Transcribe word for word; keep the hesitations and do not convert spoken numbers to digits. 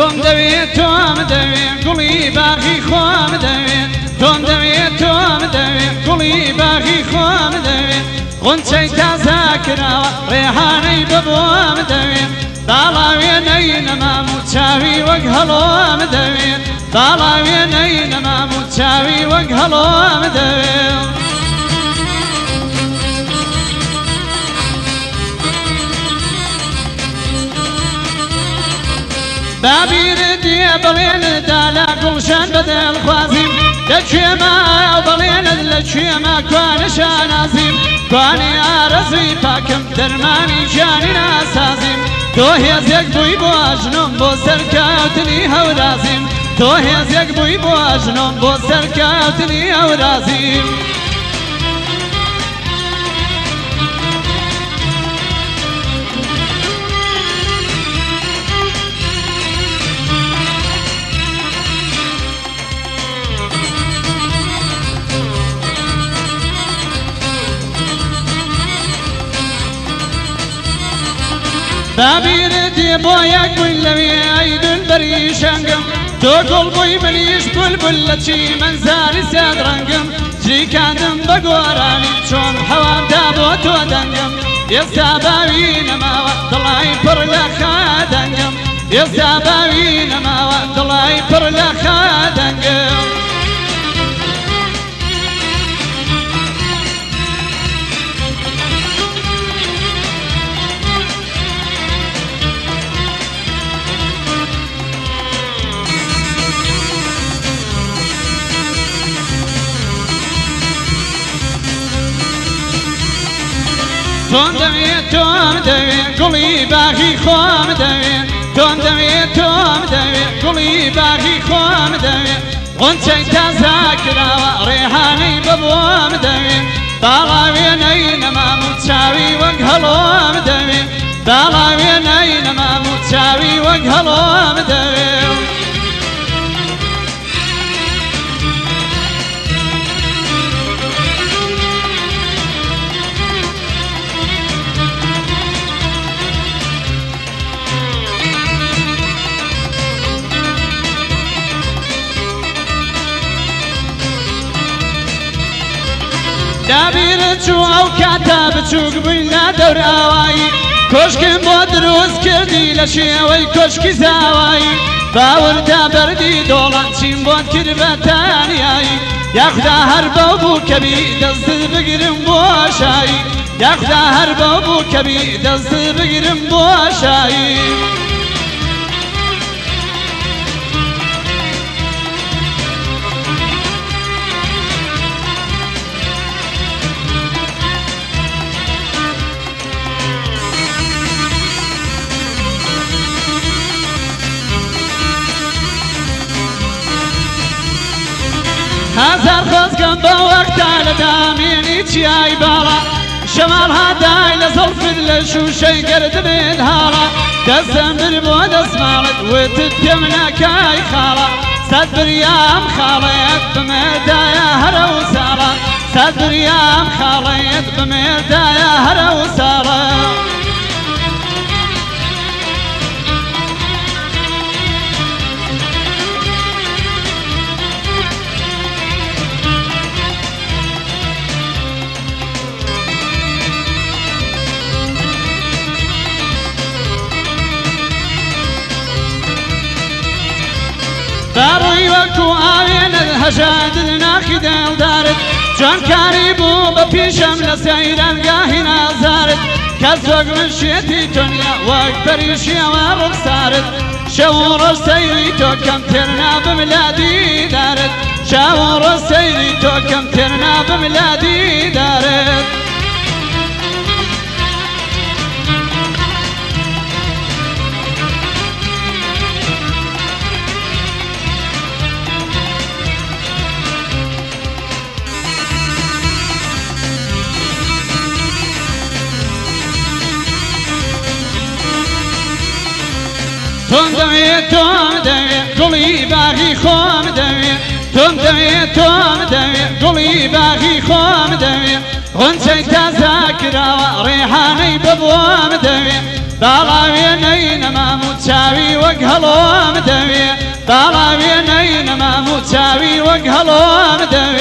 تۆم دەوێت تۆم دەوێت گوڵی باغی خۆم دەوێت تۆم دەوێت تۆم دەوێت گوڵی باغی خۆم دەوێت غونچەی تازە کراوە ڕێحانەی ببۆم دەوێت باڵاوێنەی نەمام و چاوی وەک هەڵۆم دەوێت باڵاوێنەی نەمام و چاوی وەک هەڵۆم دەوێت بابیرە دیێ بەڵێندا لە گوڵشان بەدڵخوازیم لەکوێ مایە و بەڵێنت لەکوێ ما کوانە شانازیم کوانی ئارەزوی پاکەم دەرمانی ژیانی ناسازیم تۆ هێزێک بووی بۆ ئاژنۆم بۆ سەرکەوتنی هەورازیم تۆ هێزێک بووی بۆ ئاژنۆم بۆ سەرکەوتنی هەورازیم بابیرەتی بۆ یەک بووین لەوێ ئەی دولبەری شەنگم تۆ گوڵ بووی منیش بولبول لە چی منزاری سێد ڕەنگم جریکاندم بە گۆرانی چۆن هەوامدا بۆ تۆ دەنگم ئێستا باوی نەماوە دڵای پڕ لە خادەنگم ئێستا باوی نەماوە دڵای پڕ لە خادەنگم تۆم دەوێت تۆم دەوێت گوڵی باغی خۆم دەوێت تۆم دەوێت تۆم دەوێت گوڵی باغی خۆم دەوێت غونچەی تازە کراوە ڕێحانەی ببۆم دەوێت باڵاوێنەی نەمام و چاوی وەک هەڵۆم دەوێت باڵاوێنەی نەمام و چاوی وەک هەڵۆم دەوێت دابیرە چوو ئەو کاتا بچووک بووین لە دەوراوایی کۆشکم بۆ دروست کردی لە شێوەی کۆشکی زاوایی باوردا بەردی دۆڵان چیم بۆت کرد بە تانیایی یاخدا هەر بەو بوو کەبی دەستت بگرم بۆ شایی یاخدا هەر بەو بوو کەبی دەستت بگرم بۆ شایی هزار خۆزگەم بە وەختا لە دامێنی چیای باڵا شەماڵ هادای لە زەڵفت لە شوشەی گەردنت هاڵا دەستم بر بۆ دەسماڵت وتت پێم ناکای خاڵا سەد بریام خاڵەیەت بمێردایە هەرە و ساڵە سەد بریام خاڵەیەت بمێردایە هەرە و ساڵە باڕووی وەکو ئاوێنت هەژادت ناخی دڵدارت جوان کاری بوو بە پیشەم لە سەیرانگاهی نازارت کەس وەک من شێتی تۆ نییە وەک پەریشیەوە ڕوخسارت شەو و ڕۆژ سەیری تۆ کەم تێر نابم لە دیدارت شەو و ڕۆژ سەیری تۆ کەم تێر نابم لە دیدارت تۆم دەوێت تۆم دەوێت گوڵی باغی خۆم دەوێت تۆم دەوێت تۆم دەوێت گوڵی باغی خۆم دەوێت غونچەی تازە کراوە ڕێحانەی ببۆم دەوێت باڵاوێنەی نەمام و چاوی وەک هەڵۆم دەوێ باڵاوێنەی نەمام و چاوی وەک هەڵۆم دەوێ